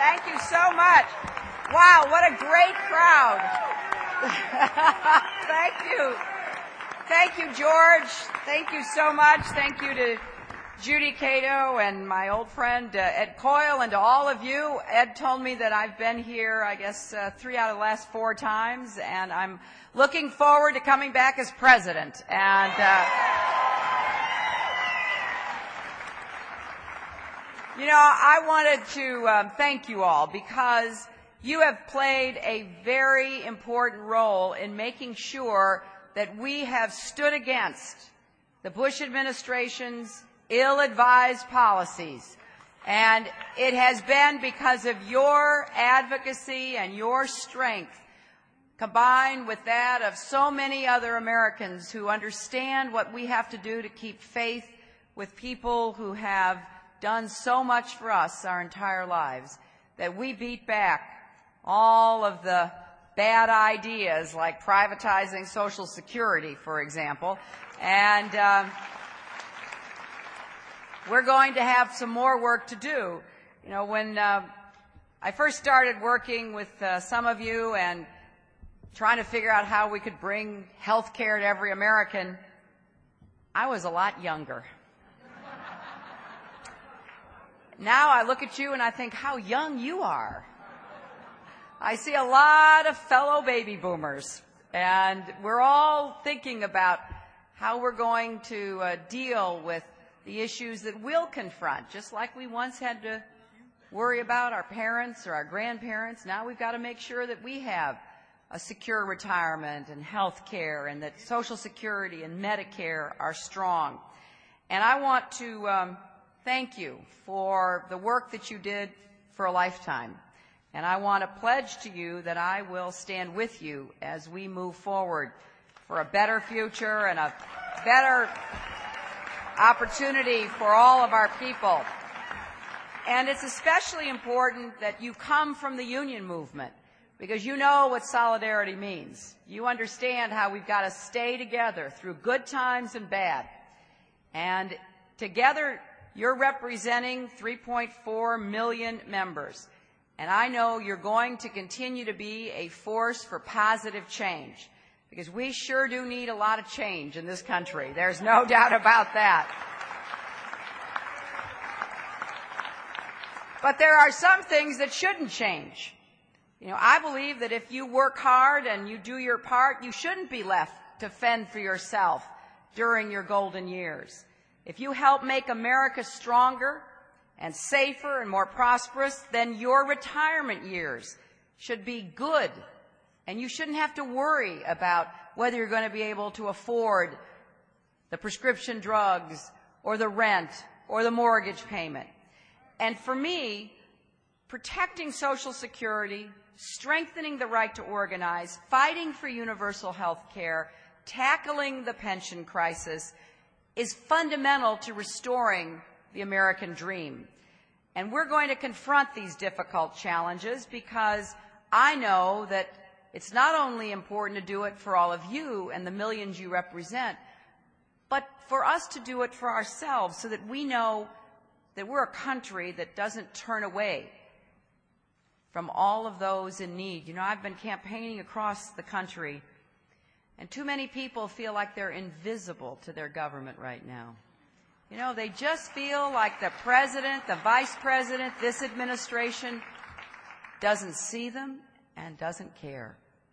Thank you so much. Wow, what a great crowd. Thank you. Thank you, George. Thank you so much. Thank you to Judy Cato and my old friend Ed Coyle, and to all of you. Ed told me that I've been here, I guess, 3 out of the last 4 times, and I'm looking forward to coming back as president. And you know, I wanted to thank you all because you have played a very important role in making sure that we have stood against the Bush administration's ill-advised policies. And it has been because of your advocacy and your strength, combined with that of so many other Americans who understand what we have to do to keep faith with people who have done so much for us our entire lives, that we beat back all of the bad ideas like privatizing Social Security, for example. And we're going to have some more work to do. You know, when I first started working with some of you and trying to figure out how we could bring health care to every American, I was a lot younger. Now I look at you and I think how young you are. I see a lot of fellow baby boomers, and we're all thinking about how we're going to deal with the issues that we'll confront, just like we once had to worry about our parents or our grandparents. Now we've got to make sure that we have a secure retirement and health care, and that Social Security and Medicare are strong. And I want to thank you for the work that you did for a lifetime. And I want to pledge to you that I will stand with you as we move forward for a better future and a better opportunity for all of our people. And it's especially important that you come from the union movement, because you know what solidarity means. You understand how we've got to stay together through good times and bad. And together, you're representing 3.4 million members. And I know you're going to continue to be a force for positive change, because we sure do need a lot of change in this country. There's no doubt about that. But there are some things that shouldn't change. You know, I believe that if you work hard and you do your part, you shouldn't be left to fend for yourself during your golden years. If you help make America stronger and safer and more prosperous, then your retirement years should be good, and you shouldn't have to worry about whether you're going to be able to afford the prescription drugs or the rent or the mortgage payment. And for me, protecting Social Security, strengthening the right to organize, fighting for universal health care, tackling the pension crisis is fundamental to restoring the American dream. And we're going to confront these difficult challenges because I know that it's not only important to do it for all of you and the millions you represent, but for us to do it for ourselves so that we know that we're a country that doesn't turn away from all of those in need. You know, I've been campaigning across the country, and too many people feel like they're invisible to their government right now. You know, they just feel like the president, the vice president, this administration doesn't see them and doesn't care.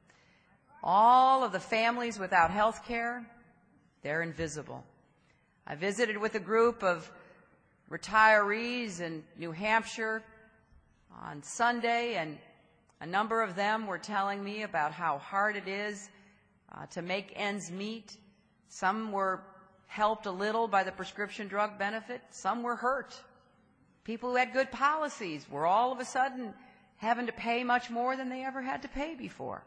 All of the families without health care, they're invisible. I visited with a group of retirees in New Hampshire on Sunday, and a number of them were telling me about how hard it is to make ends meet. Some were helped a little by the prescription drug benefit. Some were hurt. People who had good policies were all of a sudden having to pay much more than they ever had to pay before.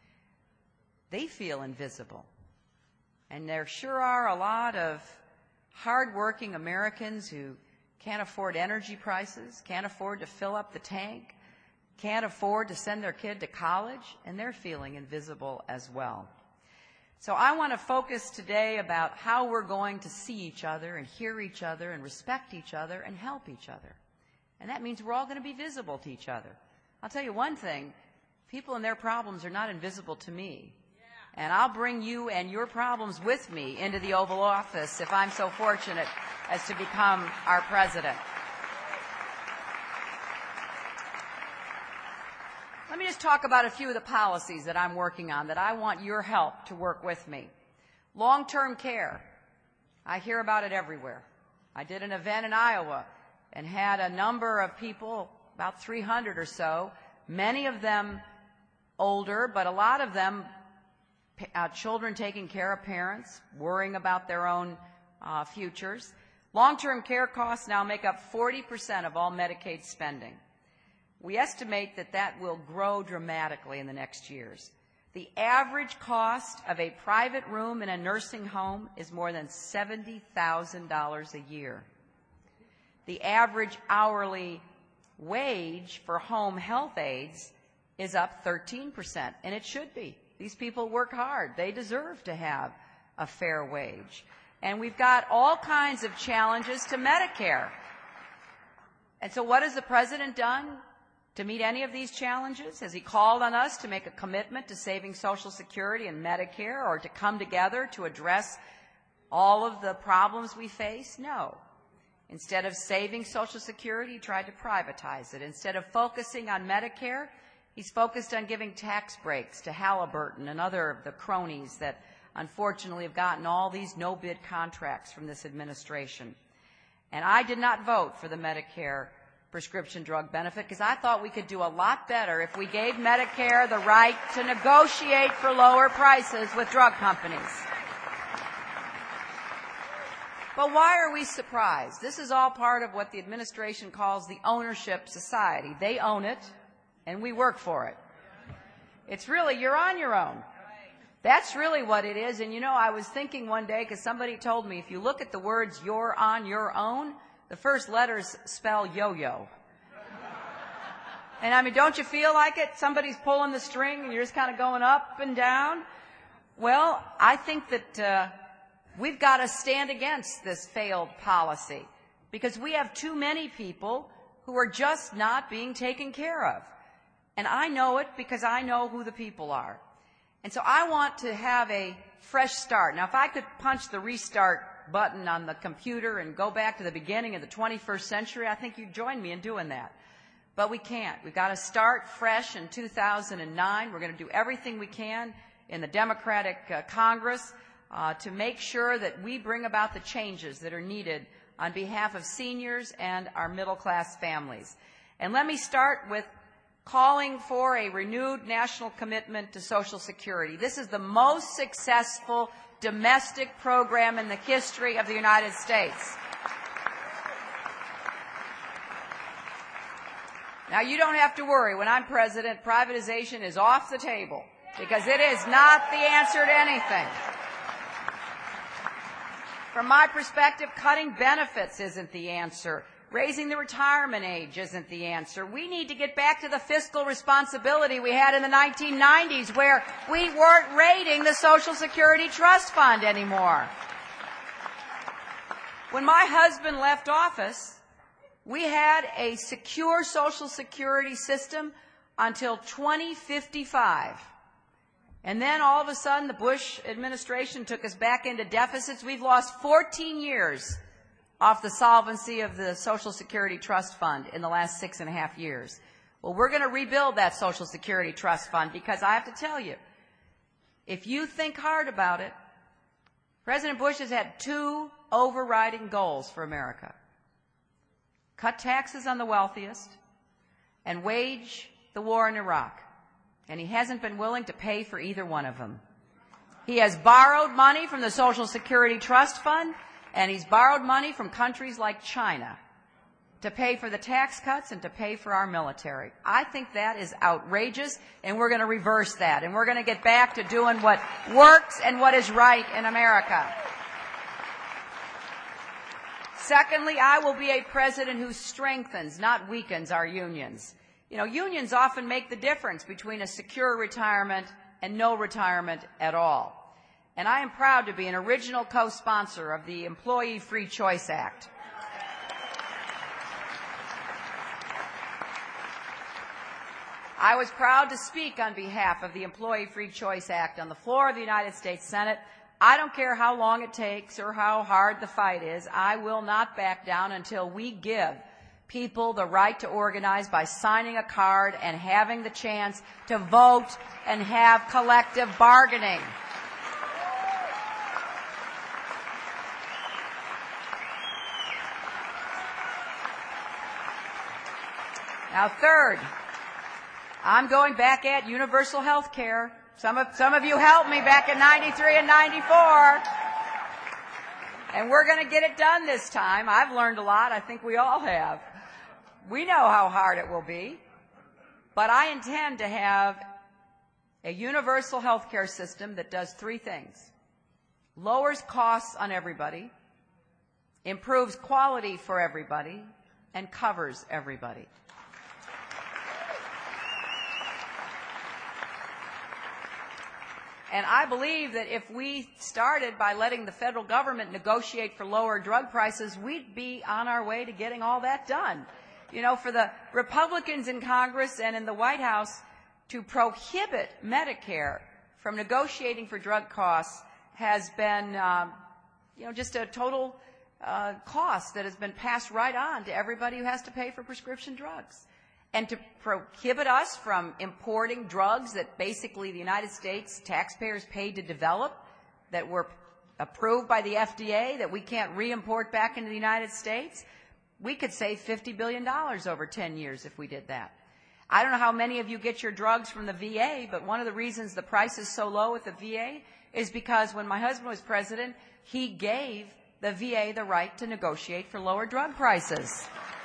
They feel invisible. And there sure are a lot of hardworking Americans who can't afford energy prices, can't afford to fill up the tank, can't afford to send their kid to college, and they're feeling invisible as well. So I want to focus today about how we're going to see each other and hear each other and respect each other and help each other. And that means we're all going to be visible to each other. I'll tell you one thing, people and their problems are not invisible to me. And I'll bring you and your problems with me into the Oval Office if I'm so fortunate as to become our president. Let me just talk about a few of the policies that I'm working on that I want your help to work with me. Long-term care. I hear about it everywhere. I did an event in Iowa and had a number of people, about 300 or so, many of them older, but a lot of them children taking care of parents, worrying about their own futures. Long-term care costs now make up 40% of all Medicaid spending. We estimate that that will grow dramatically in the next years. The average cost of a private room in a nursing home is more than $70,000 a year. The average hourly wage for home health aides is up 13%, and it should be. These people work hard. They deserve to have a fair wage. And we've got all kinds of challenges to Medicare. And so what has the president done to meet any of these challenges? Has he called on us to make a commitment to saving Social Security and Medicare, or to come together to address all of the problems we face? No. Instead of saving Social Security, he tried to privatize it. Instead of focusing on Medicare, he's focused on giving tax breaks to Halliburton and other of the cronies that unfortunately have gotten all these no-bid contracts from this administration. And I did not vote for the Medicare prescription drug benefit because I thought we could do a lot better if we gave Medicare the right to negotiate for lower prices with drug companies. But why are we surprised? This is all part of what the administration calls the ownership society. They own it, and we work for it. It's really, you're on your own. That's really what it is. And you know, I was thinking one day, because somebody told me, if you look at the words "you're on your own," the first letters spell yo-yo. And I mean, don't you feel like it? Somebody's pulling the string and you're just kind of going up and down. Well, I think that we've got to stand against this failed policy, because we have too many people who are just not being taken care of. And I know it because I know who the people are. And so I want to have a fresh start. Now, if I could punch the restart button on the computer and go back to the beginning of the 21st century, I think you'd join me in doing that. But we can't. We've got to start fresh in 2009. We're going to do everything we can in the Democratic Congress to make sure that we bring about the changes that are needed on behalf of seniors and our middle-class families. And let me start with calling for a renewed national commitment to Social Security. This is the most successful domestic program in the history of the United States. Now, you don't have to worry. When I'm president, privatization is off the table, because it is not the answer to anything. From my perspective, cutting benefits isn't the answer. Raising the retirement age isn't the answer. We need to get back to the fiscal responsibility we had in the 1990s, where we weren't raiding the Social Security Trust Fund anymore. When my husband left office, we had a secure Social Security system until 2055. And then all of a sudden, the Bush administration took us back into deficits. We've lost 14 years off the solvency of the Social Security Trust Fund in the last 6.5 years. Well, we're going to rebuild that Social Security Trust Fund, because I have to tell you, if you think hard about it, President Bush has had two overriding goals for America: cut taxes on the wealthiest and wage the war in Iraq. And he hasn't been willing to pay for either one of them. He has borrowed money from the Social Security Trust Fund, and he's borrowed money from countries like China to pay for the tax cuts and to pay for our military. I think that is outrageous, and we're going to reverse that. And we're going to get back to doing what works and what is right in America. Secondly, I will be a president who strengthens, not weakens, our unions. You know, unions often make the difference between a secure retirement and no retirement at all. And I am proud to be an original co-sponsor of the Employee Free Choice Act. I was proud to speak on behalf of the Employee Free Choice Act on the floor of the United States Senate. I don't care how long it takes or how hard the fight is. I will not back down until we give people the right to organize by signing a card and having the chance to vote and have collective bargaining. Now, third, I'm going back at universal health care. Some of you helped me back in 93 and 94. And we're going to get it done this time. I've learned a lot. I think we all have. We know how hard it will be. But I intend to have a universal health care system that does three things: lowers costs on everybody, improves quality for everybody, and covers everybody. And I believe that if we started by letting the federal government negotiate for lower drug prices, we'd be on our way to getting all that done. You know, for the Republicans in Congress and in the White House to prohibit Medicare from negotiating for drug costs has been, just a total cost that has been passed right on to everybody who has to pay for prescription drugs. And to prohibit us from importing drugs that basically the United States taxpayers paid to develop, that were approved by the FDA, that we can't re-import back into the United States, we could save $50 billion over 10 years if we did that. I don't know how many of you get your drugs from the VA, but one of the reasons the price is so low at the VA is because when my husband was president, he gave the VA the right to negotiate for lower drug prices.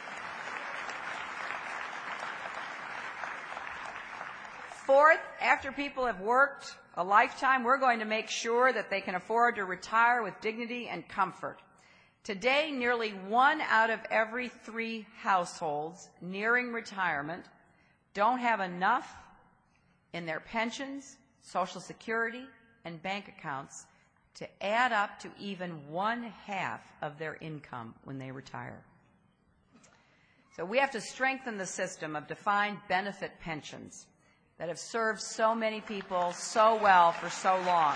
Fourth, after people have worked a lifetime, we're going to make sure that they can afford to retire with dignity and comfort. Today, nearly 1 out of every 3 households nearing retirement don't have enough in their pensions, Social Security, and bank accounts to add up to even 1/2 of their income when they retire. So we have to strengthen the system of defined benefit pensions that have served so many people so well for so long.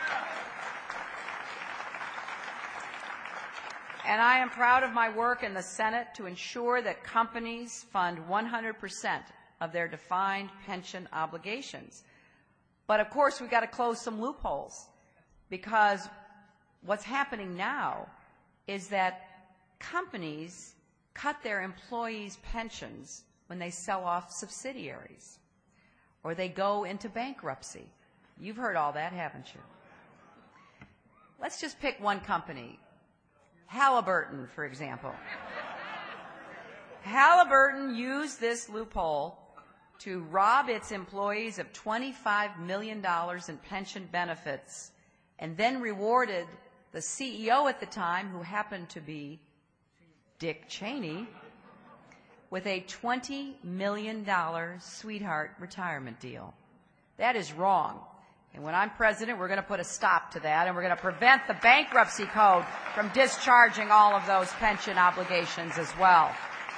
And I am proud of my work in the Senate to ensure that companies fund 100% of their defined pension obligations. But of course, we've got to close some loopholes, because what's happening now is that companies cut their employees' pensions when they sell off subsidiaries, or they go into bankruptcy. You've heard all that, haven't you? Let's just pick one company. Halliburton, for example. Halliburton used this loophole to rob its employees of $25 million in pension benefits, and then rewarded the CEO at the time, who happened to be Dick Cheney, with a $20 million sweetheart retirement deal. That is wrong. And when I'm president, we're going to put a stop to that, and we're going to prevent the bankruptcy code from discharging all of those pension obligations as well.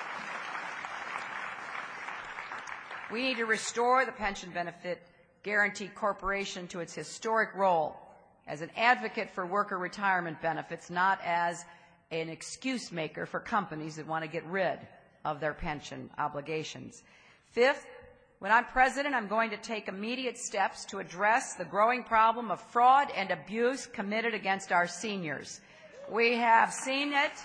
We need to restore the Pension Benefit Guaranty Corporation to its historic role as an advocate for worker retirement benefits, not as an excuse maker for companies that want to get rid of their pension obligations. Fifth, when I'm president, I'm going to take immediate steps to address the growing problem of fraud and abuse committed against our seniors. We have seen it.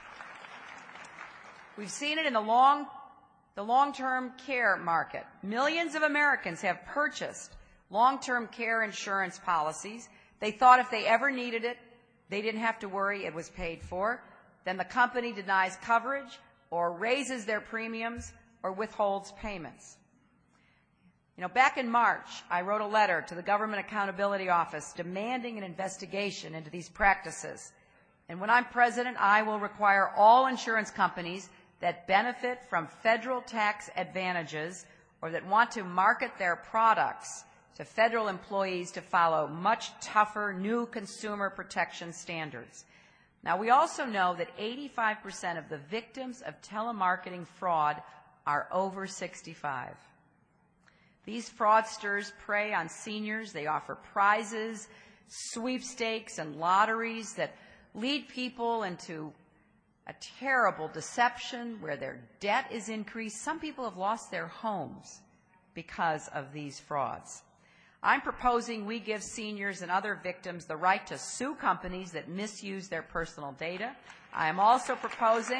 We've seen it in the long-term care market. Millions of Americans have purchased long-term care insurance policies. They thought if they ever needed it, they didn't have to worry, it was paid for. Then the company denies coverage, or raises their premiums, or withholds payments. You know, back in March, I wrote a letter to the Government Accountability Office demanding an investigation into these practices. And when I'm president, I will require all insurance companies that benefit from federal tax advantages or that want to market their products to federal employees to follow much tougher new consumer protection standards. Now, we also know that 85% of the victims of telemarketing fraud are over 65. These fraudsters prey on seniors. They offer prizes, sweepstakes, and lotteries that lead people into a terrible deception where their debt is increased. Some people have lost their homes because of these frauds. I'm proposing we give seniors and other victims the right to sue companies that misuse their personal data. I am also proposing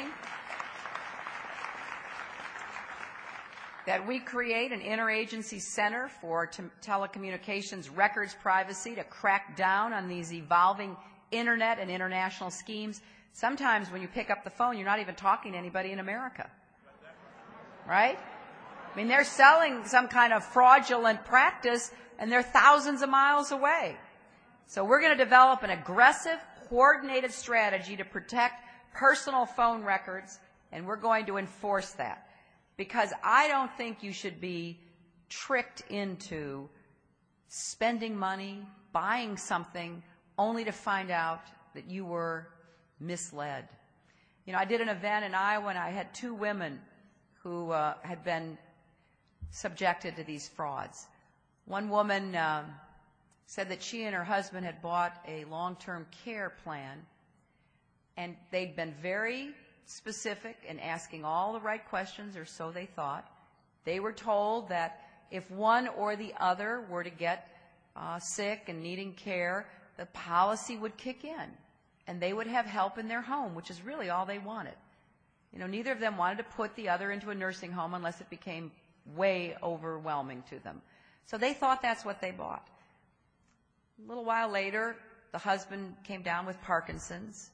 that we create an interagency center for telecommunications records privacy to crack down on these evolving internet and international schemes. Sometimes when you pick up the phone, you're not even talking to anybody in America, right? I mean, they're selling some kind of fraudulent practice, and they're thousands of miles away. So we're going to develop an aggressive, coordinated strategy to protect personal phone records, and we're going to enforce that. Because I don't think you should be tricked into spending money, buying something, only to find out that you were misled. You know, I did an event in Iowa, and I had 2 women who had been subjected to these frauds. One woman said that she and her husband had bought a long-term care plan, and they'd been very specific in asking all the right questions, or so they thought. They were told that if one or the other were to get sick and needing care, the policy would kick in, and they would have help in their home, which is really all they wanted. You know, neither of them wanted to put the other into a nursing home unless it became way overwhelming to them. So they thought that's what they bought. A little while later, the husband came down with Parkinson's.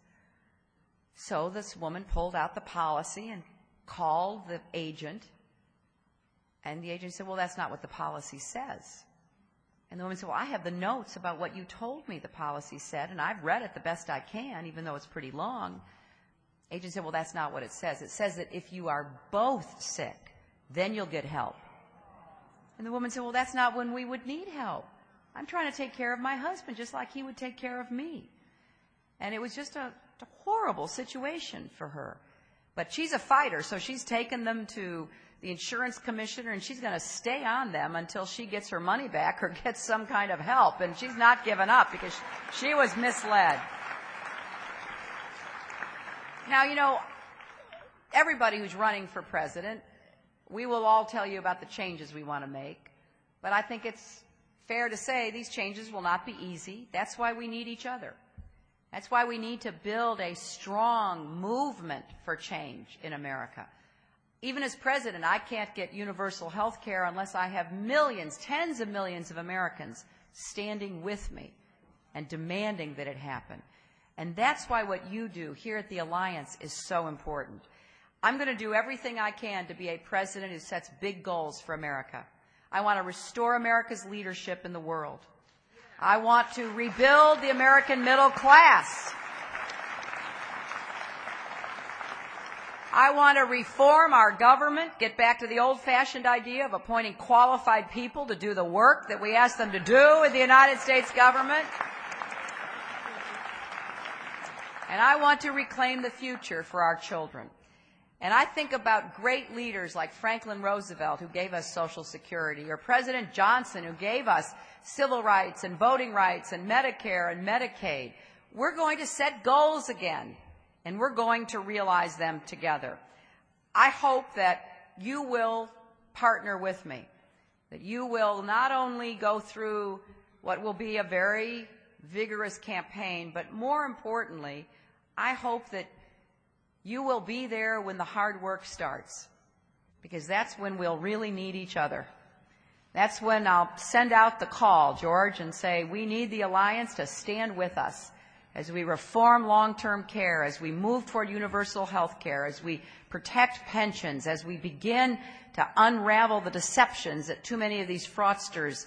So this woman pulled out the policy and called the agent. And the agent said, well, that's not what the policy says. And the woman said, well, I have the notes about what you told me the policy said, and I've read it the best I can, even though it's pretty long. The agent said, well, that's not what it says. It says that if you are both sick, then you'll get help. And the woman said, well, that's not when we would need help. I'm trying to take care of my husband just like he would take care of me. And it was just a horrible situation for her. But she's a fighter, so she's taken them to the insurance commissioner, and she's going to stay on them until she gets her money back or gets some kind of help. And she's not given up because she was misled. Now, you know, everybody who's running for president, we will all tell you about the changes we want to make. But I think it's fair to say these changes will not be easy. That's why we need each other. That's why we need to build a strong movement for change in America. Even as president, I can't get universal health care unless I have millions, tens of millions of Americans standing with me and demanding that it happen. And that's why what you do here at the Alliance is so important. I'm going to do everything I can to be a president who sets big goals for America. I want to restore America's leadership in the world. I want to rebuild the American middle class. I want to reform our government, get back to the old-fashioned idea of appointing qualified people to do the work that we ask them to do in the United States government. And I want to reclaim the future for our children. And I think about great leaders like Franklin Roosevelt, who gave us Social Security, or President Johnson, who gave us civil rights and voting rights and Medicare and Medicaid. We're going to set goals again, and we're going to realize them together. I hope that you will partner with me, that you will not only go through what will be a very vigorous campaign, but more importantly, I hope that you will be there when the hard work starts, because that's when we'll really need each other. That's when I'll send out the call, George, and say, we need the Alliance to stand with us as we reform long-term care, as we move toward universal health care, as we protect pensions, as we begin to unravel the deceptions that too many of these fraudsters,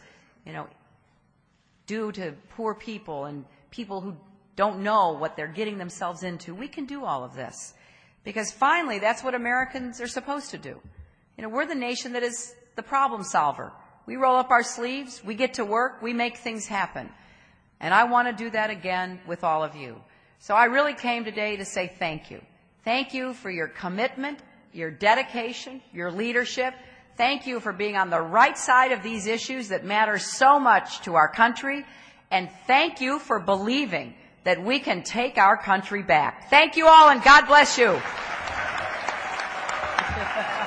do to poor people and people who don't know what they're getting themselves into. We can do all of this. Because finally, that's what Americans are supposed to do. We're the nation that is the problem solver. We roll up our sleeves, we get to work, we make things happen. And I want to do that again with all of you. So I really came today to say thank you. Thank you for your commitment, your dedication, your leadership. Thank you for being on the right side of these issues that matter so much to our country. And thank you for believing that we can take our country back. Thank you all, and God bless you.